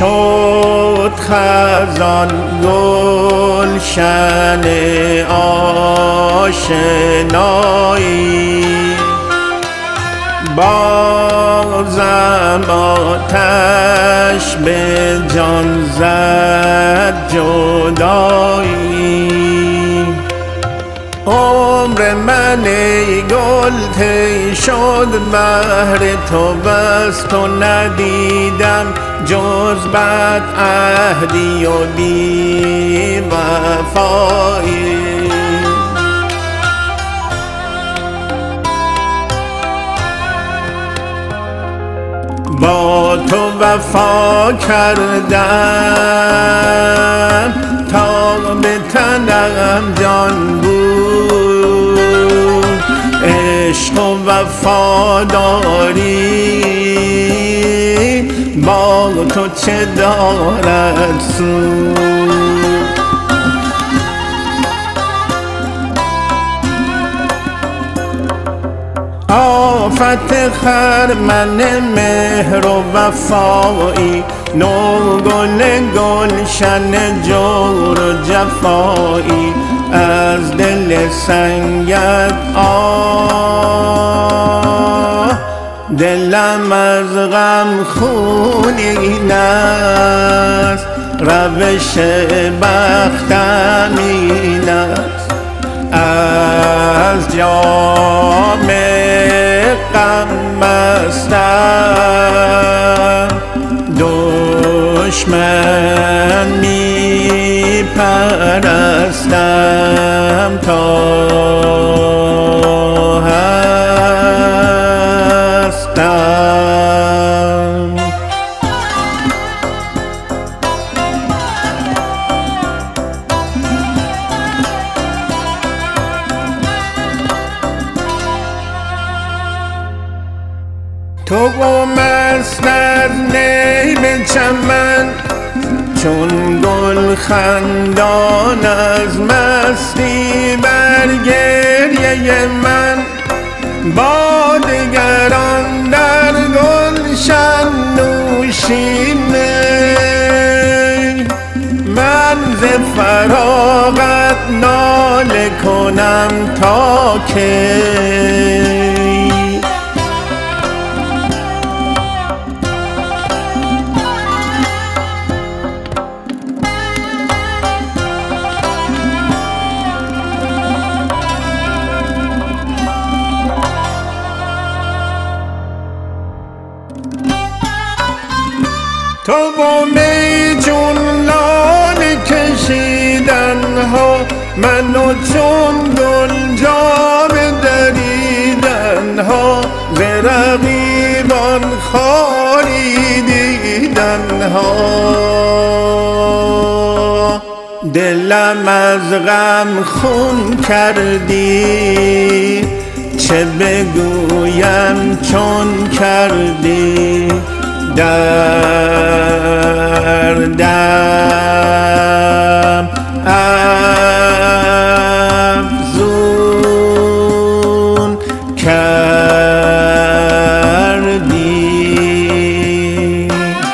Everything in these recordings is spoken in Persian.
شد خزان گلشن آشنایی، بازم آتش به جان زد جدایی. عمر من ای گل طی شد بهر تو، بس تو ندیدم جز بد عهدی و بی وفایی. با تو وفا کردم تا به تنم جان بود، عشق و وفاداری با تو چه دارد سود. آفت خرمن مهر و وفایی، نو گل گلشن جور و جفایی، از دل سنگت آه دلم از غم خونین است، روش بختم این است. از جام غم مستم دشمن می پرستم تا هستم. تو مست از نیم چمن، چون گل خندان از مستی بر گریه من، با دگران در گلشن نوشینه، من ز فراغت ناله کنم تا کی. تو با می چون لاله کشیدن ها، منو چون گل جام دریدن ها، ز رقیبان خاری دیدن ها. دلم از غم خون کردی، چه بگویم چون کردی، دردم افزون کردی.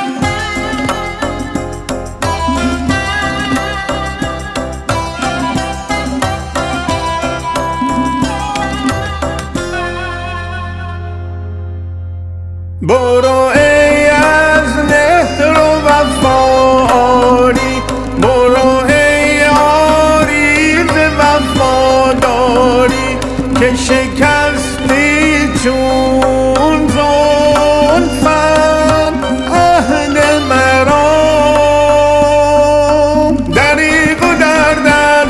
برو ای از مهر و وفایی، برو ای عریض وفاداری، که شکستی چون زلفم عهد مرا. دریغ و درد از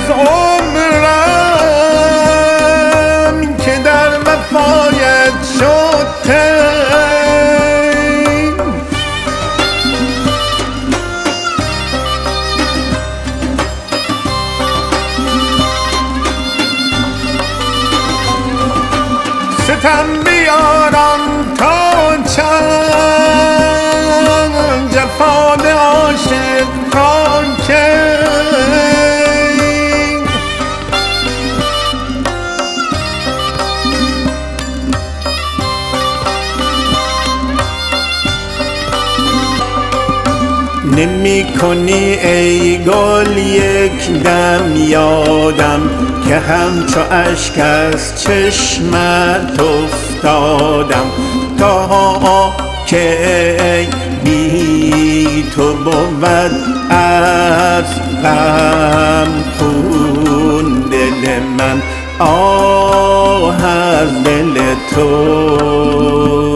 عمرم که در وفایت شد ستم بیارم تا چند، جفای عاشق تا کی. کنی ای گل یک دم یادم که همچو اشک از چشمت افتادم تا که بی تو بود از غم خون دل من آه از دل تو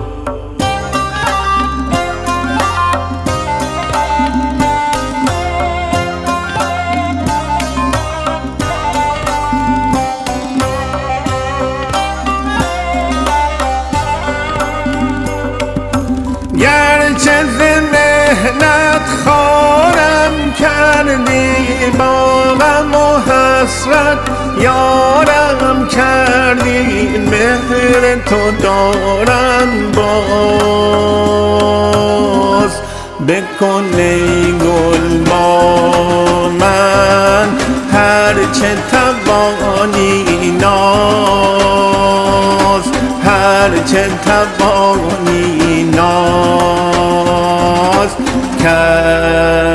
گرچه ز محنت خوارم کردی با غم و حسرت یارم کردی مهر تو دارم باز بکن ای گل با من هرچه توانی ناز هرچه توانی ناز کرد